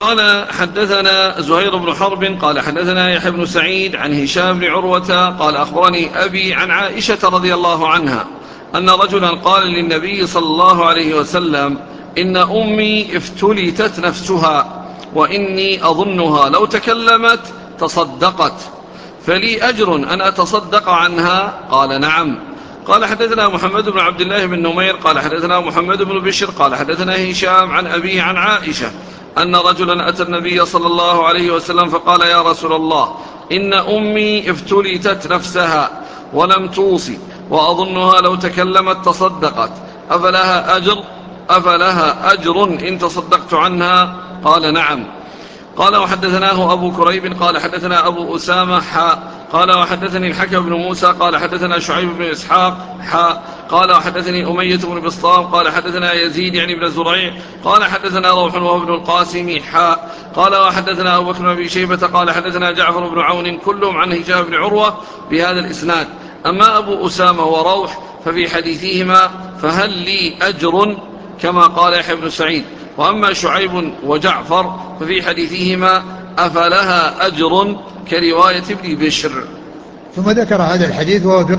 قال حدثنا زهير بن حرب قال حدثنا يحيى بن سعيد عن هشام بن عروة قال أخبرني أبي عن عائشة رضي الله عنها أن رجلا قال للنبي صلى الله عليه وسلم: إن أمي افتلتت نفسها وإني أظنها لو تكلمت تصدقت، فلي أجر أن أتصدق عنها؟ قال: نعم. قال حدثنا محمد بن عبد الله بن نمير قال حدثنا محمد بن بشر قال حدثنا هشام عن أبيه عن عائشة أن رجلا أتى النبي صلى الله عليه وسلم فقال: يا رسول الله، إن أمي افتلتت نفسها ولم توصي وأظنها لو تكلمت تصدقت، أفلها أجر إن تصدقت عنها؟ قال: نعم. قال وحدثناه أبو كريب قال حدثنا أبو أسامة قال وحدثني الحكم بن موسى قال حدثنا شعيب بن إسحاق قال وحدثني أمية بن بسطام قال حدثنا يزيد يعني بن زريع قال حدثنا روح وهو ابن القاسم قال وحدثنا أبو بكر بن شيبة قال حدثنا جعفر بن عون كلهم عن هشام بن عروة بهذا الإسناد. أما أبو أسامة وروح ففي حديثهما فهل لي أجر كما قال يحيى بن سعيد، وأما شعيب وجعفر ففي حديثهما أفلها أجر كرواية ابن بشر. ثم ذكر هذا الحديث وهو في